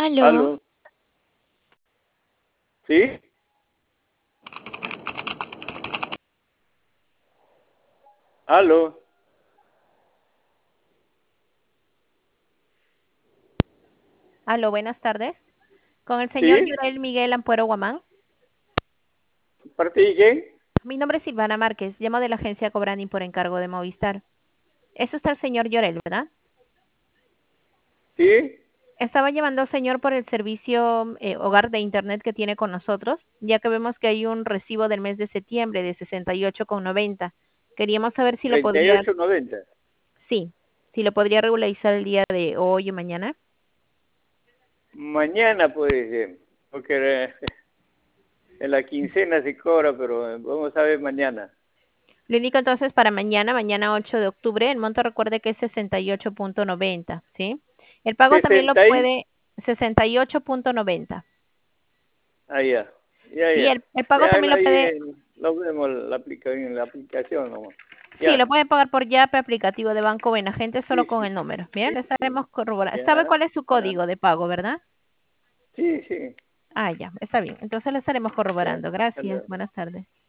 Aló. Aló. ¿Sí? Aló. Aló, buenas tardes. Con el señor ¿Sí? Yorel Miguel Ampuero Guamán. ¿Parte de quién? Mi nombre es Silvana Márquez. Llamo de la agencia Cobrani por encargo de Movistar. Es usted el señor Yorel, ¿verdad? ¿Sí? Estaba llamando, señor, por el servicio hogar de Internet que tiene con nosotros, ya que vemos que hay un recibo del mes de septiembre de 68,90. Queríamos saber si lo podría, 38.90. sí, si lo podría regularizar el día de hoy o mañana. Mañana puede ser, porque en la quincena se cobra, pero vamos a ver mañana. Le indico entonces para mañana, mañana 8 de octubre, el monto recuerde que es 68,90, ¿sí? El pago también lo 60 y... puede, 68,90. Ah, ya. Ya, Sí, ya. el pago Ya también lo ahí puede, lo vemos en la aplicación nomás. sí, lo Ya. puede pagar por Yape, aplicativo de Banco Buenagente, solo Sí, con sí. el número. Bien, Sí, le sí. estaremos corroborando. ¿Sabe Ya. cuál es su Ya. código de pago, verdad? Sí, sí. Ah, ya, está bien. Entonces le estaremos Ya. corroborando. Gracias. Ya. Buenas tardes.